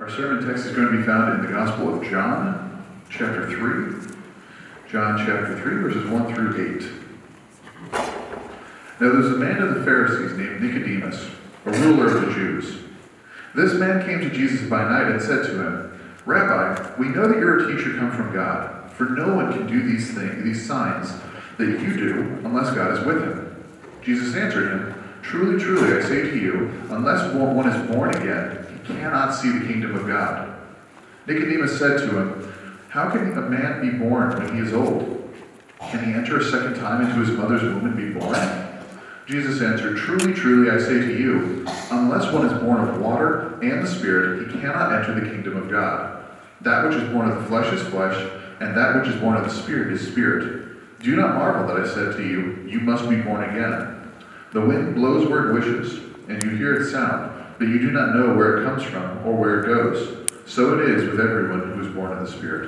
Our sermon text is going to be found in the Gospel of John, chapter 3. John chapter 3, verses 1 through 8. Now there was a man of the Pharisees named Nicodemus, a ruler of the Jews. This man came to Jesus by night and said to him, "Rabbi, we know that you're a teacher come from God, for no one can do these signs that you do unless God is with him." Jesus answered him, "Truly, truly, I say to you, unless one is born again, he cannot see the kingdom of God." Nicodemus said to him, "How can a man be born when he is old? Can he enter a second time into his mother's womb and be born?" Jesus answered, "Truly, truly, I say to you, unless one is born of water and the Spirit, he cannot enter the kingdom of God. That which is born of the flesh is flesh, and that which is born of the Spirit is spirit. Do not marvel that I said to you, you must be born again. The wind blows where it wishes, and you hear its sound, but you do not know where it comes from or where it goes. So it is with everyone who is born of the Spirit."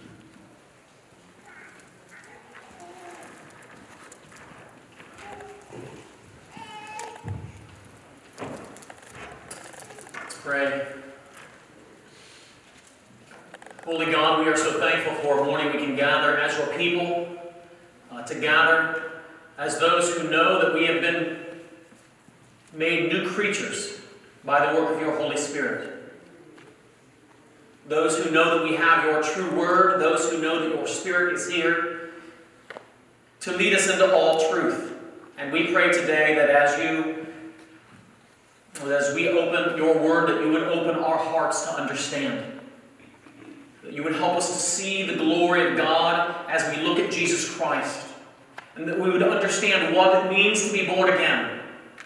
Let's pray. Holy God, we are so thankful for a morning we can gather as your people, to gather as those who know that we have been made new creatures by the work of your Holy Spirit. Those who know that we have your true word, those who know that your Spirit is here to lead us into all truth. And we pray today that as we open your word, that you would open our hearts to understand. That you would help us to see the glory of God as we look at Jesus Christ. And that we would understand what it means to be born again.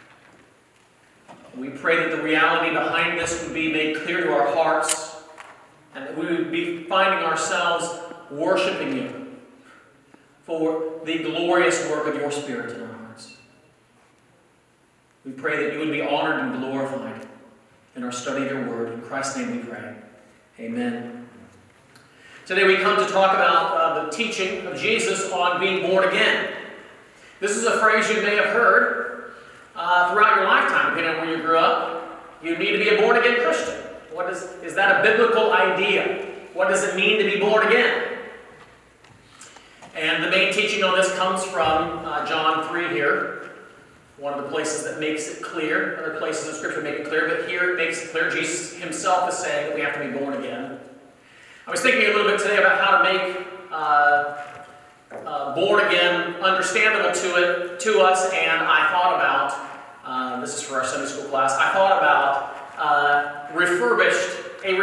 We pray that the reality behind this would be made clear to our hearts, and that we would be finding ourselves worshiping you for the glorious work of your Spirit in our hearts. We pray that you would be honored and glorified in our study of your word. In Christ's name we pray. Amen. Today we come to talk about the teaching of Jesus on being born again. This is a phrase you may have heard throughout your lifetime, depending on where you grew up. You need to be a born-again Christian. Is that a biblical idea? What does it mean to be born again? And the main teaching on this comes from John 3 here. One of the places that makes it clear. Other places in Scripture make it clear, but here it makes it clear. Jesus himself is saying that we have to be born again. I was thinking a little bit today about how to make born again understandable to us, and I thought about, this is for our Sunday school class, I thought about a refurbished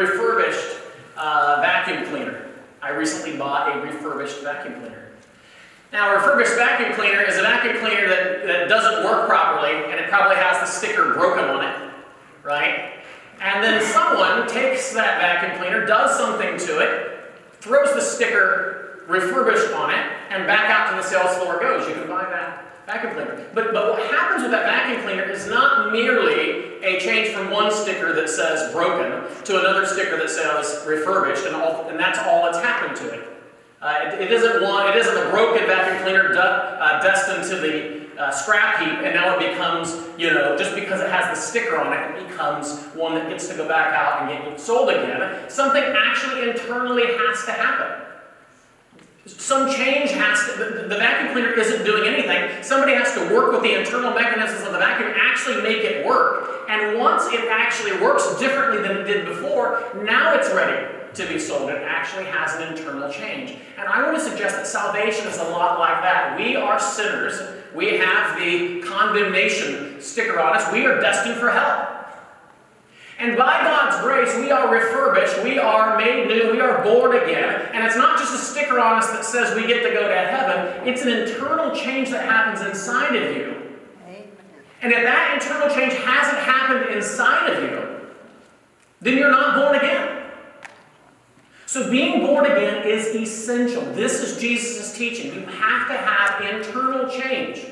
vacuum cleaner. I recently bought a refurbished vacuum cleaner. Now, a refurbished vacuum cleaner is a vacuum cleaner that doesn't work properly, and it probably has the sticker broken on it, right? And then someone takes that vacuum cleaner, does something to it, throws the sticker refurbished on it, and back out to the sales floor it goes. You can buy that vacuum cleaner. But what happens with that vacuum cleaner is not merely a change from one sticker that says broken to another sticker that says refurbished, and that's all that's happened to it. It isn't a broken vacuum cleaner destined to the scrap heap, and now it becomes, just because it has the sticker on it, it becomes one that gets to go back out and get sold again. Something actually internally has to happen. Some change the vacuum cleaner isn't doing anything. Somebody has to work with the internal mechanisms of the vacuum, actually make it work. And once it actually works differently than it did before, now it's ready to be sold. It actually has an internal change. And I want to suggest that salvation is a lot like that. We are sinners. We have the condemnation sticker on us. We are destined for hell. And by God's grace, we are refurbished, we are made new, we are born again. And it's not just a sticker on us that says we get to go to heaven. It's an internal change that happens inside of you. Amen. And if that internal change hasn't happened inside of you, then you're not born again. So being born again is essential. This is Jesus' teaching. You have to have internal change.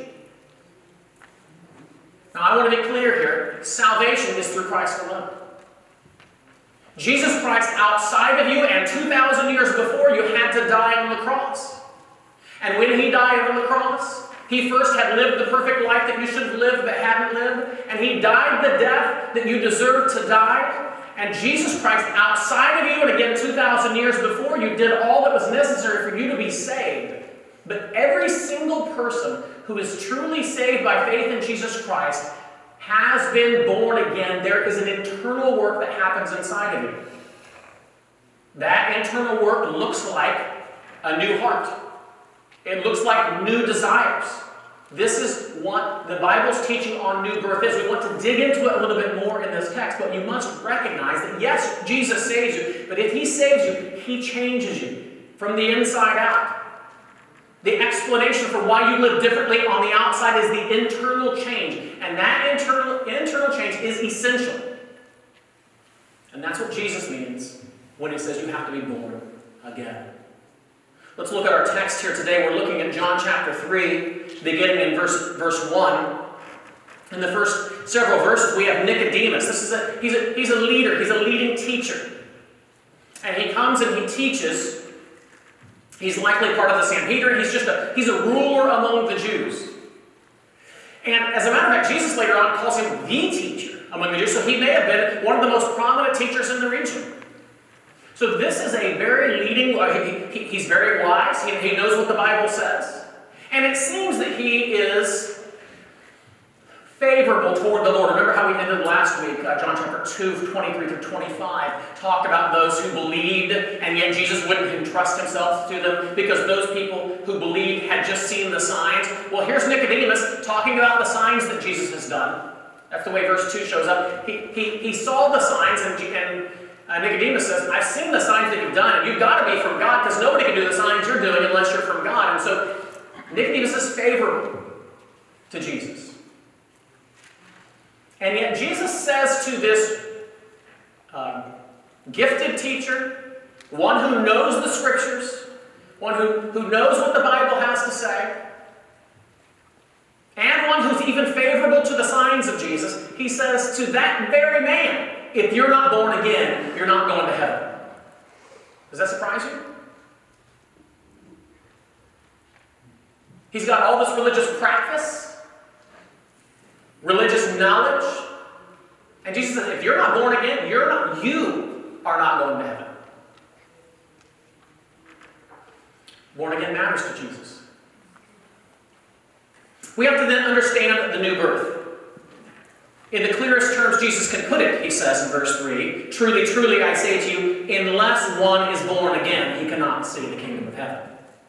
Now, I want to be clear here. Salvation is through Christ alone. Jesus Christ, outside of you and 2,000 years before you, had to die on the cross. And when he died on the cross, he first had lived the perfect life that you should have lived but hadn't lived. And he died the death that you deserved to die. And Jesus Christ, outside of you, and again 2,000 years before you, did all that was necessary for you to be saved. But every single person who is truly saved by faith in Jesus Christ has been born again. There is an internal work that happens inside of you. That internal work looks like a new heart. It looks like new desires. This is what the Bible's teaching on new birth is. We want to dig into it a little bit more in this text, but you must recognize that yes, Jesus saves you, but if He saves you, He changes you from the inside out. The explanation for why you live differently on the outside is the internal change, and that internal change is essential. And that's what Jesus means when He says you have to be born again. Let's look at our text here today. We're looking at John chapter 3, beginning in verse 1. In the first several verses, we have Nicodemus. He's a leader. He's a leading teacher. And he comes and he teaches. He's likely part of the Sanhedrin. He's a ruler among the Jews. And as a matter of fact, Jesus later on calls him the teacher among the Jews. So he may have been one of the most prominent teachers in the region. So this is a very leading, he's very wise. He knows what the Bible says. And it seems that he is favorable toward the Lord. Remember how we ended last week, John chapter 2, 23 through 25, talked about those who believed, and yet Jesus wouldn't entrust himself to them because those people who believed had just seen the signs. Well, here's Nicodemus talking about the signs that Jesus has done. That's the way verse 2 shows up. He saw the signs, and Nicodemus says, I've seen the signs that you've done, and you've got to be from God, because nobody can do the signs you're doing unless you're from God. And so Nicodemus is favorable to Jesus. And yet Jesus says to this gifted teacher, one who knows the Scriptures, one who knows what the Bible has to say, and one who's even favorable to the signs of Jesus, he says to that very man, if you're not born again, you're not going to heaven. Does that surprise you? He's got all this religious practice, religious knowledge, and Jesus says, if you're not born again, you are not going to heaven. Born again matters to Jesus. We have to then understand the new birth. In the clearest terms Jesus can put it, he says in verse 3, truly, truly, I say to you, unless one is born again, he cannot see the kingdom of heaven.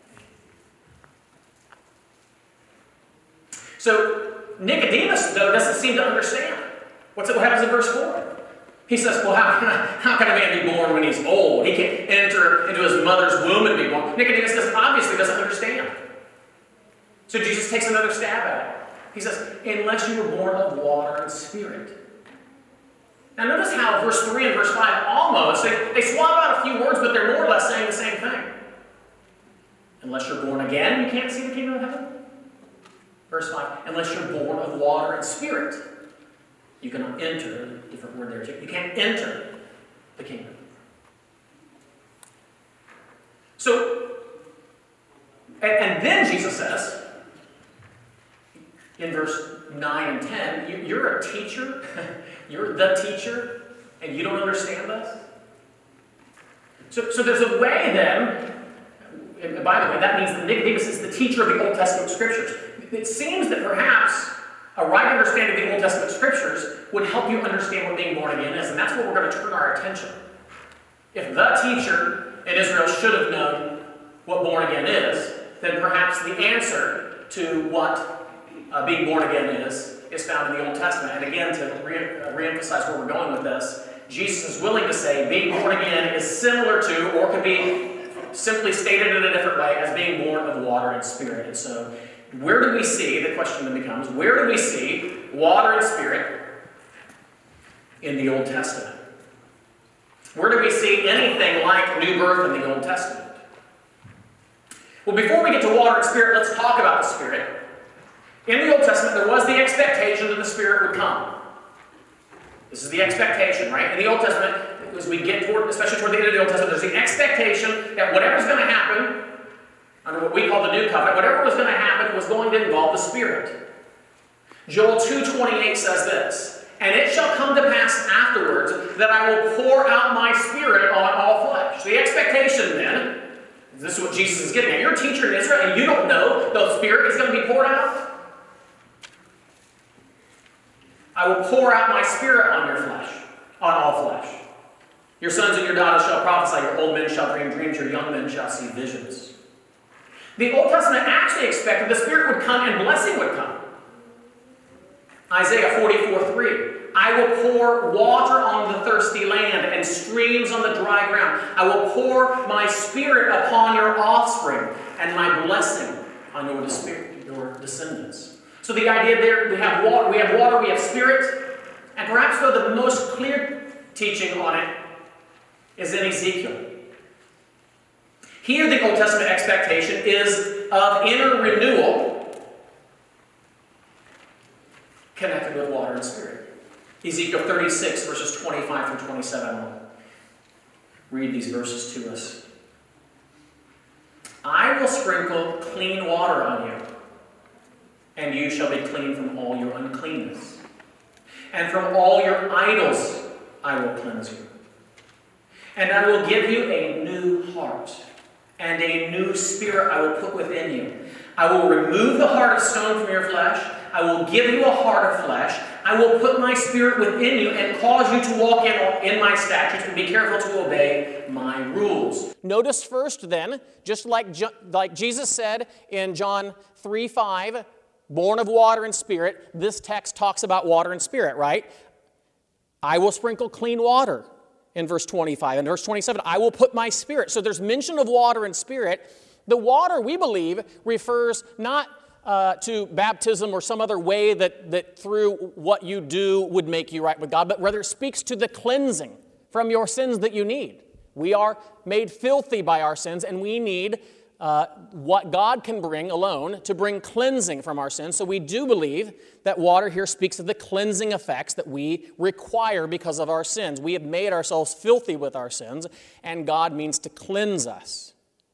So Nicodemus, though, doesn't seem to understand. What happens in verse 4? He says, well, how can a man be born when he's old? He can't enter into his mother's womb and be born. Nicodemus obviously doesn't understand. So Jesus takes another stab at it. He says, unless you were born of water and spirit. Now notice how verse 3 and verse 5 almost, they swap out a few words, but they're more or less saying the same thing. Unless you're born again, you can't see the kingdom of heaven. Verse 5, unless you're born of water and spirit, you cannot enter, different word there, you can't enter the kingdom. So, and then Jesus says, in verse 9 and 10, you're a teacher, you're the teacher, and you don't understand this? So there's a way then, and by the way, that means that Nicodemus is the teacher of the Old Testament Scriptures. It seems that perhaps a right understanding of the Old Testament Scriptures would help you understand what being born again is, and that's where we're going to turn our attention. If the teacher in Israel should have known what born again is, then perhaps the answer to what being born again is found in the Old Testament. And again, to re-emphasize where we're going with this, Jesus is willing to say being born again is similar to, or could be simply stated in a different way, as being born of water and spirit. And so, where do we see, the question then becomes, where do we see water and spirit in the Old Testament? Where do we see anything like new birth in the Old Testament? Well, before we get to water and spirit, let's talk about the Spirit. In the Old Testament, there was the expectation that the Spirit would come. This is the expectation, right? In the Old Testament, as we get toward, especially toward the end of the Old Testament, there's the expectation that whatever's going to happen, under what we call the New Covenant, whatever was going to happen was going to involve the Spirit. Joel 2:28 says this, And it shall come to pass afterwards that I will pour out my Spirit on all flesh. The expectation then, this is what Jesus is getting at. You're a teacher in Israel and you don't know the Spirit is going to be poured out. I will pour out my Spirit on your flesh, on all flesh. Your sons and your daughters shall prophesy, your old men shall dream dreams, your young men shall see visions. The Old Testament actually expected the Spirit would come and blessing would come. Isaiah 44:3. I will pour water on the thirsty land and streams on the dry ground. I will pour my Spirit upon your offspring and my blessing on your descendants. So the idea there, we have water, we have Spirit, and perhaps though the most clear teaching on it is in Ezekiel. Here the Old Testament expectation is of inner renewal connected with water and Spirit. Ezekiel 36, verses 25 through 27. I'll read these verses to us. I will sprinkle clean water on you, and you shall be clean from all your uncleanness. And from all your idols I will cleanse you. And I will give you a new heart, and a new spirit I will put within you. I will remove the heart of stone from your flesh. I will give you a heart of flesh. I will put my Spirit within you and cause you to walk in my statutes and be careful to obey my rules. Notice first then, just like Jesus said in John 3:5, born of water and Spirit, this text talks about water and Spirit, right? I will sprinkle clean water in verse 25. In verse 27, I will put my Spirit. So there's mention of water and Spirit. The water, we believe, refers not to baptism or some other way that through what you do would make you right with God, but rather speaks to the cleansing from your sins that you need. We are made filthy by our sins, and we need what God can bring alone to bring cleansing from our sins. So we do believe that water here speaks of the cleansing effects that we require because of our sins. We have made ourselves filthy with our sins, and God means to cleanse us.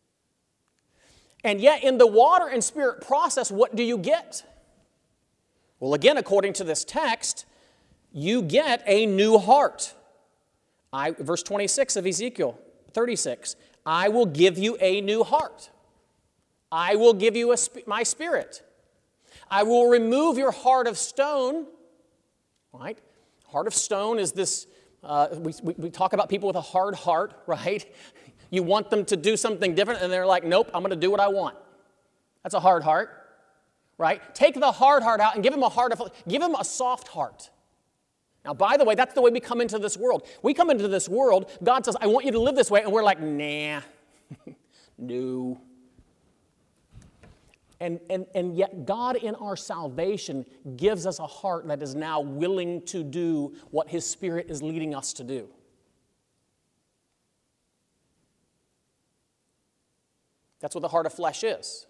And yet, in the water and Spirit process, what do you get? Well, again, according to this text, you get a new heart. Verse 26 of Ezekiel 36, I will give you a new heart. I will give you my Spirit. I will remove your heart of stone. Right? Heart of stone is this, we talk about people with a hard heart, right? You want them to do something different, and they're like, nope, I'm going to do what I want. That's a hard heart, right? Take the hard heart out and give them give them a soft heart. Now, by the way, that's the way we come into this world. We come into this world, God says, I want you to live this way, and we're like, nah, no. And yet God in our salvation gives us a heart that is now willing to do what His Spirit is leading us to do. That's what the heart of flesh is.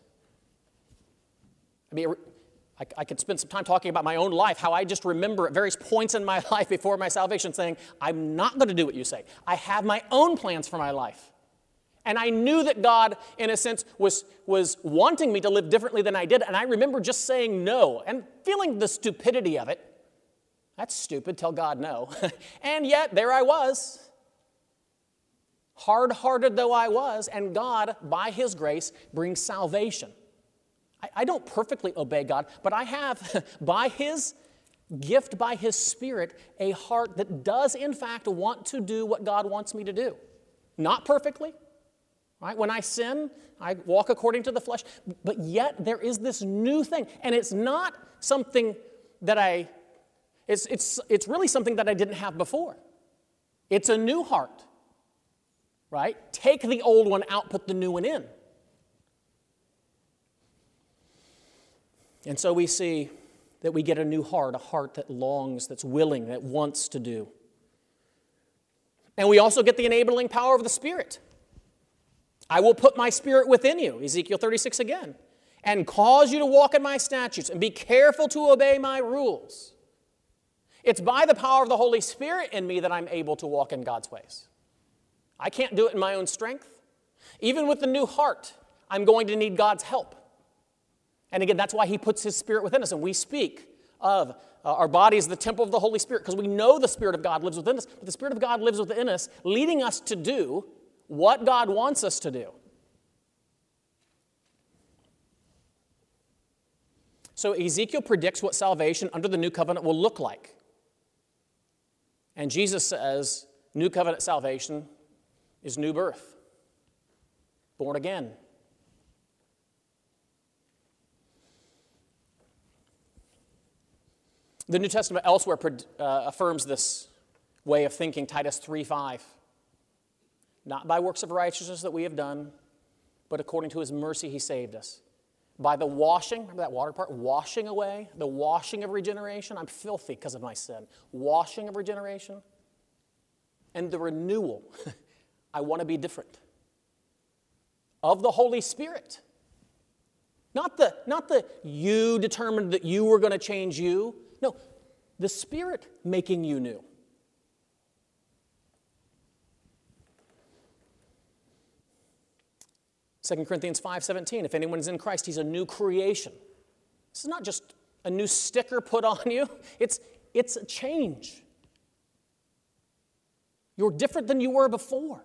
I mean, I could spend some time talking about my own life, how I just remember at various points in my life before my salvation saying, I'm not going to do what you say. I have my own plans for my life. And I knew that God, in a sense, was wanting me to live differently than I did. And I remember just saying no and feeling the stupidity of it. That's stupid, tell God no. And yet, there I was. Hard-hearted though I was, and God, by His grace, brings salvation. I don't perfectly obey God, but I have, by His gift, by His Spirit, a heart that does, in fact, want to do what God wants me to do. Not perfectly, right? When I sin, I walk according to the flesh, but yet there is this new thing, and it's not something that it's really something that I didn't have before. It's a new heart. Right? Take the old one out, put the new one in. And so we see that we get a new heart, a heart that longs, that's willing, that wants to do. And we also get the enabling power of the Spirit. I will put my Spirit within you, Ezekiel 36 again, and cause you to walk in my statutes and be careful to obey my rules. It's by the power of the Holy Spirit in me that I'm able to walk in God's ways. I can't do it in my own strength. Even with the new heart, I'm going to need God's help. And again, that's why He puts His Spirit within us. And we speak of our body is the temple of the Holy Spirit, because we know the Spirit of God lives within us, but the Spirit of God lives within us, leading us to do what God wants us to do. So Ezekiel predicts what salvation under the new covenant will look like. And Jesus says new covenant salvation is new birth, born again. The New Testament elsewhere affirms this way of thinking, Titus 3:5. Not by works of righteousness that we have done, but according to his mercy he saved us. By the washing, remember that water part? Washing away, the washing of regeneration. I'm filthy because of my sin. Washing of regeneration. And the renewal. I want to be different. Of the Holy Spirit. Not the you determined that you were going to change you. No, the Spirit making you new. Second Corinthians 5:17, if anyone's in Christ, he's a new creation. This is not just a new sticker put on you. It's a change. You're different than you were before.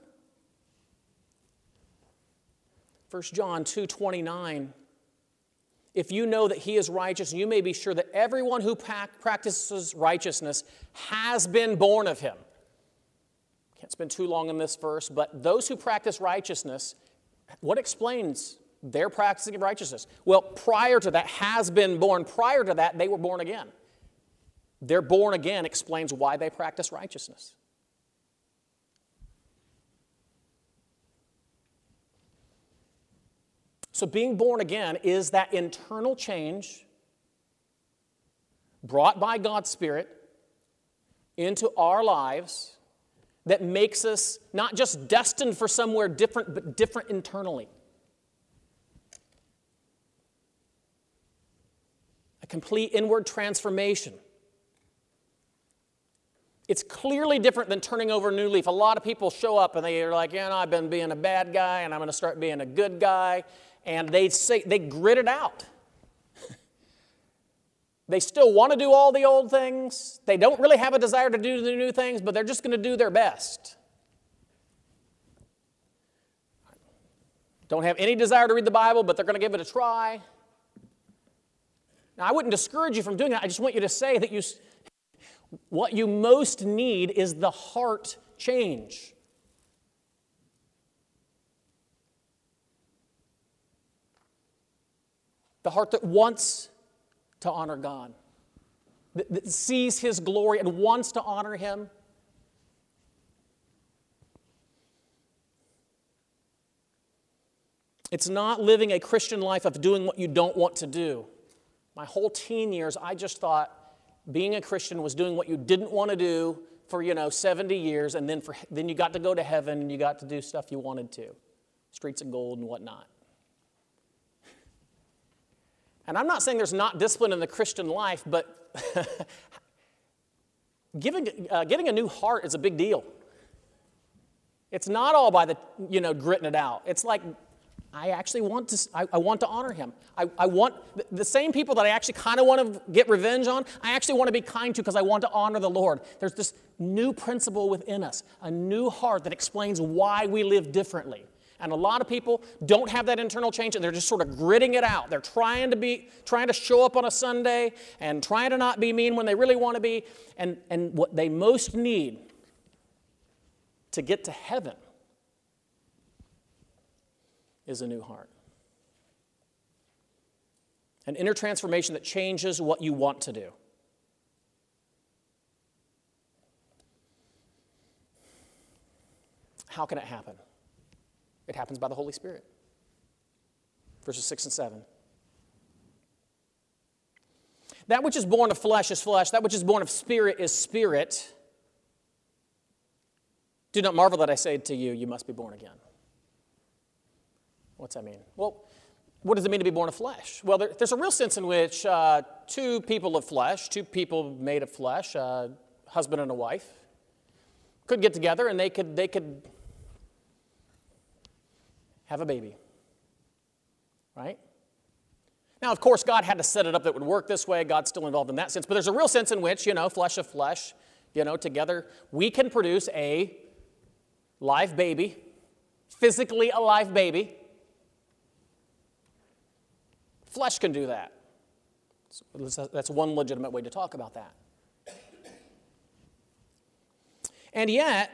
1 John 2:29, if you know that he is righteous, you may be sure that everyone who practices righteousness has been born of him. Can't spend too long on this verse, but those who practice righteousness, what explains their practicing of righteousness? Well, prior to that, has been born. Prior to that, they were born again. Their born again explains why they practice righteousness. So being born again is that internal change brought by God's Spirit into our lives that makes us not just destined for somewhere different, but different internally. A complete inward transformation. It's clearly different than turning over a new leaf. A lot of people show up and they're like, I've been being a bad guy and I'm going to start being a good guy. And they grit it out. They still want to do all the old things. They don't really have a desire to do the new things, but they're just going to do their best. Don't have any desire to read the Bible, but they're going to give it a try. Now, I wouldn't discourage you from doing that. I just want you to say that what you most need is the heart change. The heart that wants to honor God, that sees his glory and wants to honor him. It's not living a Christian life of doing what you don't want to do. My whole teen years, I just thought being a Christian was doing what you didn't want to do for, 70 years, and then you got to go to heaven and you got to do stuff you wanted to. Streets of gold and whatnot. And I'm not saying there's not discipline in the Christian life, but getting a new heart is a big deal. It's not all by the, gritting it out. It's like, I actually want to honor him. I want the same people that I actually kind of want to get revenge on, I actually want to be kind to because I want to honor the Lord. There's this new principle within us, a new heart that explains why we live differently. And a lot of people don't have that internal change, and they're just sort of gritting it out. They're trying to show up on a Sunday and trying to not be mean when they really want to be. And what they most need to get to heaven is a new heart. An inner transformation that changes what you want to do. How can it happen? It happens by the Holy Spirit. Verses 6 and 7. That which is born of flesh is flesh. That which is born of spirit is spirit. Do not marvel that I say to you, you must be born again. What's that mean? Well, what does it mean to be born of flesh? Well, there's a real sense in which two people made of flesh, a husband and a wife, could get together and they could have a baby, right? Now, of course, God had to set it up that it would work this way. God's still involved in that sense. But there's a real sense in which, flesh of flesh, together, we can produce a live baby, physically alive baby. Flesh can do that. That's one legitimate way to talk about that. And yet,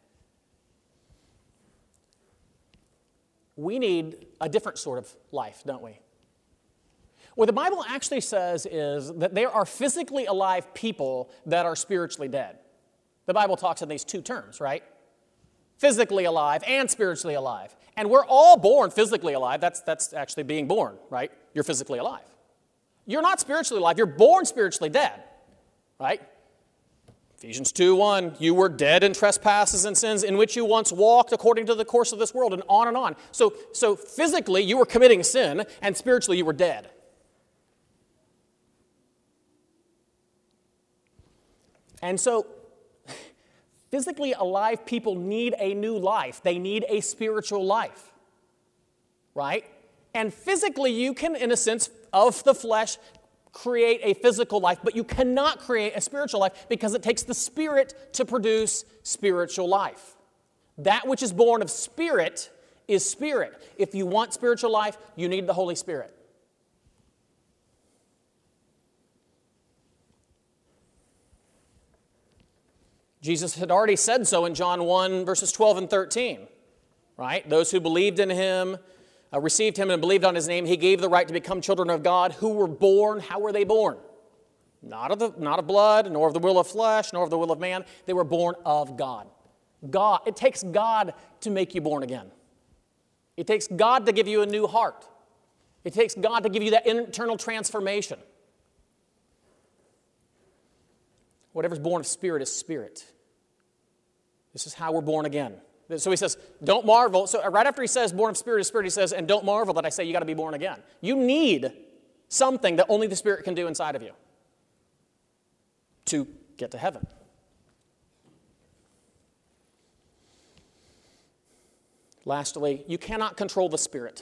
we need a different sort of life, don't we? What the Bible actually says is that there are physically alive people that are spiritually dead. The Bible talks in these two terms, right? Physically alive and spiritually alive. And we're all born physically alive. That's actually being born, right? You're physically alive. You're not spiritually alive. You're born spiritually dead, right? Ephesians 2:1, you were dead in trespasses and sins in which you once walked according to the course of this world, and on and on. So physically you were committing sin, and spiritually you were dead. And so physically alive people need a new life. They need a spiritual life, right? And physically you can, in a sense, of the flesh, create a physical life, but you cannot create a spiritual life because it takes the Spirit to produce spiritual life. That which is born of Spirit is Spirit. If you want spiritual life, you need the Holy Spirit. Jesus had already said so in John 1, verses 12 and 13, right? Those who believed in Him, received Him and believed on His name, He gave the right to become children of God, who were born. How were they born? Not of blood, nor of the will of flesh, nor of the will of man. They were born of God. God. It takes God to make you born again. It takes God to give you a new heart. It takes God to give you that internal transformation. Whatever's born of Spirit is Spirit. This is how we're born again. So he says, don't marvel. So right after he says, born of Spirit is Spirit, he says, and don't marvel that I say you got to be born again. You need something that only the Spirit can do inside of you to get to heaven. Lastly, you cannot control the Spirit.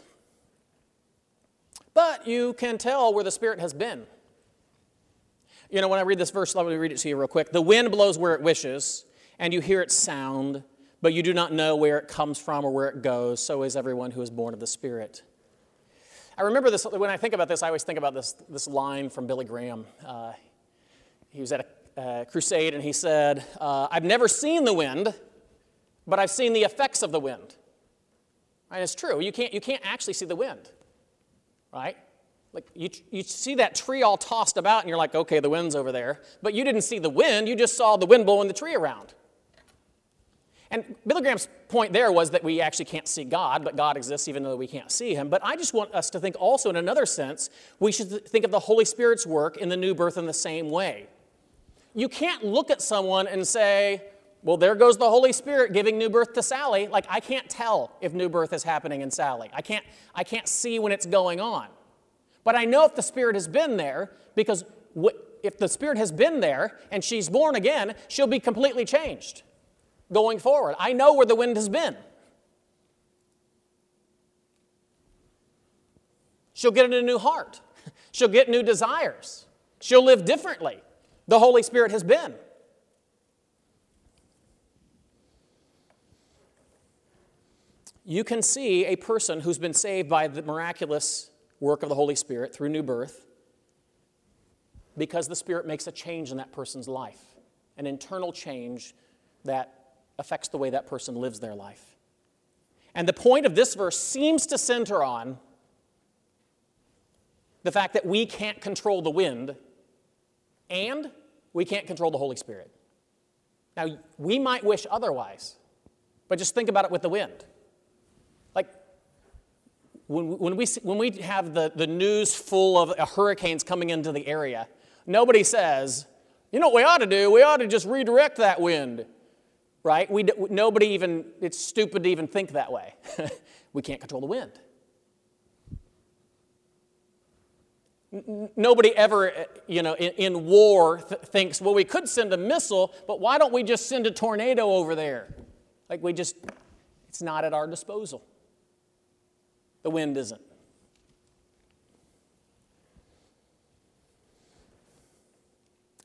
But you can tell where the Spirit has been. When I read this verse, let me read it to you real quick. The wind blows where it wishes, and you hear its sound, but you do not know where it comes from or where it goes. So is everyone who is born of the Spirit. I remember this, when I think about this, I always think about this line from Billy Graham. He was at a crusade, and he said, I've never seen the wind, but I've seen the effects of the wind. And it's true. You can't actually see the wind, right? Like you see that tree all tossed about, and you're like, okay, the wind's over there. But you didn't see the wind. You just saw the wind blowing the tree around. And Billy Graham's point there was that we actually can't see God, but God exists even though we can't see Him. But I just want us to think also in another sense, we should think of the Holy Spirit's work in the new birth in the same way. You can't look at someone and say, well, there goes the Holy Spirit giving new birth to Sally. Like, I can't tell if new birth is happening in Sally. I can't see when it's going on. But I know if the Spirit has been there, because if the Spirit has been there and she's born again, she'll be completely changed going forward. I know where the wind has been. She'll get a new heart. She'll get new desires. She'll live differently. The Holy Spirit has been. You can see a person who's been saved by the miraculous work of the Holy Spirit through new birth because the Spirit makes a change in that person's life, an internal change that affects the way that person lives their life. And the point of this verse seems to center on the fact that we can't control the wind and we can't control the Holy Spirit. Now, we might wish otherwise, but just think about it with the wind. Like, when we have the news full of hurricanes coming into the area, nobody says, you know what we ought to do? We ought to just redirect that wind, right? Nobody even, it's stupid to even think that way. We can't control the wind. Nobody ever, in war thinks, well, we could send a missile, but why don't we just send a tornado over there? Like it's not at our disposal. The wind isn't.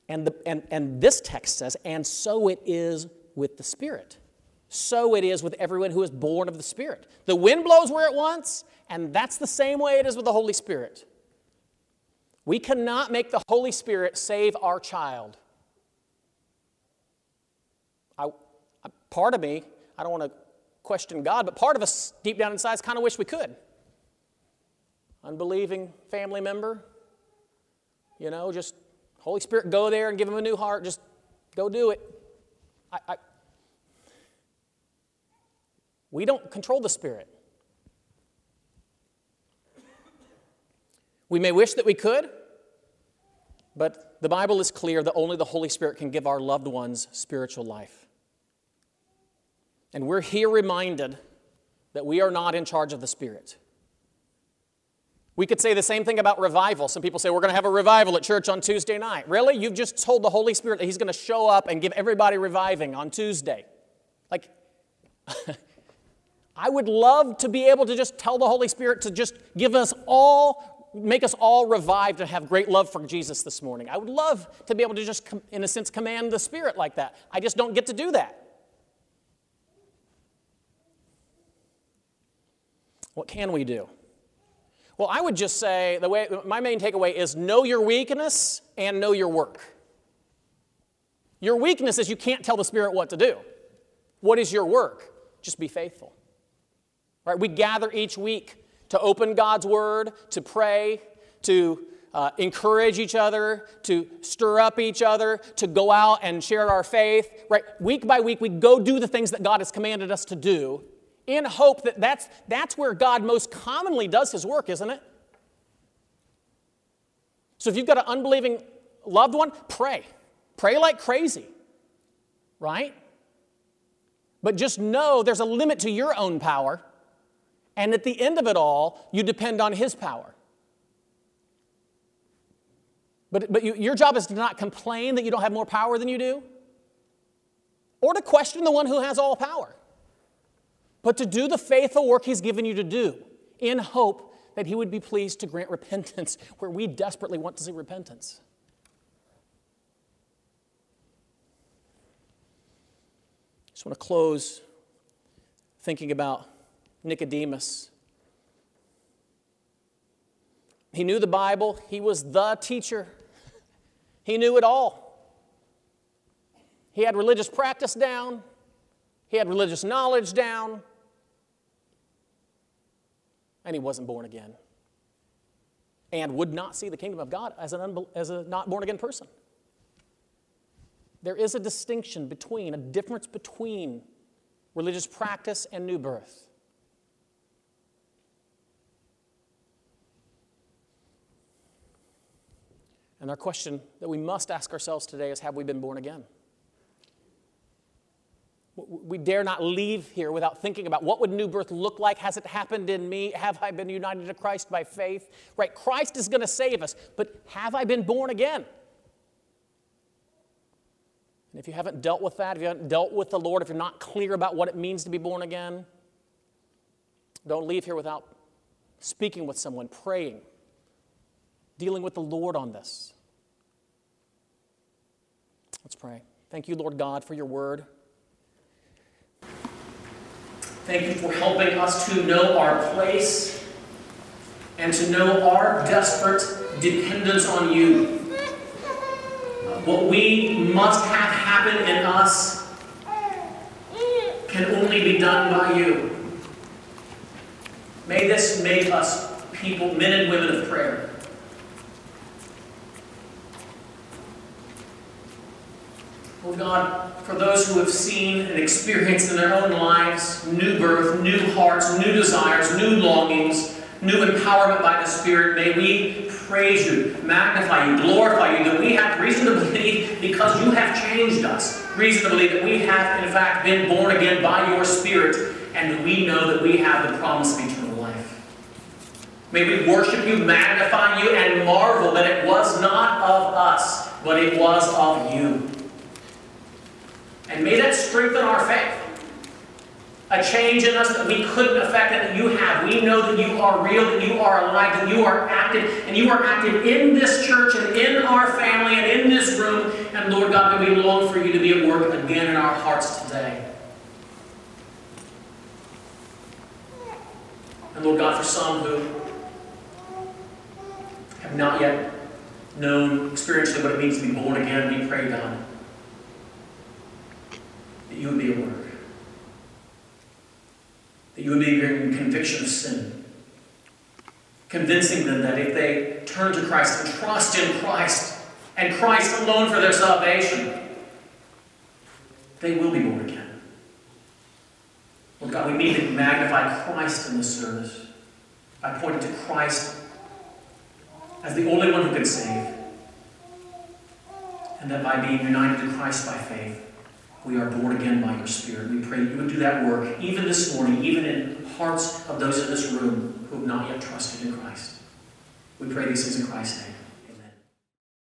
And this text says, and so it is with the Spirit. So it is with everyone who is born of the Spirit. The wind blows where it wants, and that's the same way it is with the Holy Spirit. We cannot make the Holy Spirit save our child. Part of me, I don't want to question God, but part of us deep down inside kind of wish we could. Unbelieving family member, just Holy Spirit, go there and give him a new heart. Just go do it. We don't control the Spirit. We may wish that we could, but the Bible is clear that only the Holy Spirit can give our loved ones spiritual life. And we're here reminded that we are not in charge of the Spirit. We could say the same thing about revival. Some people say, we're going to have a revival at church on Tuesday night. Really? You've just told the Holy Spirit that He's going to show up and give everybody reviving on Tuesday. I would love to be able to just tell the Holy Spirit to just give us all, make us all revived and have great love for Jesus this morning. I would love to be able to just, in a sense, command the Spirit like that. I just don't get to do that. What can we do? Well, I would just say, my main takeaway is know your weakness and know your work. Your weakness is you can't tell the Spirit what to do. What is your work? Just be faithful. Right? We gather each week to open God's Word, to pray, to encourage each other, to stir up each other, to go out and share our faith. Right? Week by week, we go do the things that God has commanded us to do, in hope that that's where God most commonly does His work, isn't it? So if you've got an unbelieving loved one, pray. Pray like crazy, right? But just know there's a limit to your own power, and at the end of it all, you depend on His power. But your job is to not complain that you don't have more power than you do, or to question the one who has all power. But to do the faithful work He's given you to do in hope that He would be pleased to grant repentance where we desperately want to see repentance. I just want to close thinking about Nicodemus. He knew the Bible. He was the teacher. He knew it all. He had religious practice down. He had religious knowledge down. And he wasn't born again. And would not see the kingdom of God as a not born again person. There is a distinction between, a difference between religious practice and new birth. And our question that we must ask ourselves today is, have we been born again? We dare not leave here without thinking about what would new birth look like. Has it happened in me? Have I been united to Christ by faith? Right, Christ is going to save us, but have I been born again? And if you haven't dealt with that, if you haven't dealt with the Lord, if you're not clear about what it means to be born again, don't leave here without speaking with someone, praying, dealing with the Lord on this. Let's pray. Thank you, Lord God, for your word. Thank you for helping us to know our place and to know our desperate dependence on you. What we must have happen in us can only be done by you. May this make us people, men and women of prayer. Oh God, for those who have seen and experienced in their own lives new birth, new hearts, new desires, new longings, new empowerment by the Spirit, may we praise you, magnify you, glorify you, that we have reason to believe because you have changed us, reason to believe that we have in fact been born again by your Spirit, and that we know that we have the promise of eternal life. May we worship you, magnify you, and marvel that it was not of us, but it was of you. And may that strengthen our faith. A change in us that we couldn't affect and that you have. We know that you are real, that you are alive, that you are active, and you are active in this church and in our family and in this room. And Lord God, may we long for you to be at work again in our hearts today. And Lord God, for some who have not yet known experientially what it means to be born again, we pray, God, that you would be at work. That you would be bringing conviction of sin. Convincing them that if they turn to Christ and trust in Christ and Christ alone for their salvation, they will be born again. Lord God, we need to magnify Christ in this service by pointing to Christ as the only one who can save. And that by being united to Christ by faith, we are born again by your Spirit. We pray you would do that work, even this morning, even in hearts of those in this room who have not yet trusted in Christ. We pray these things in Christ's name.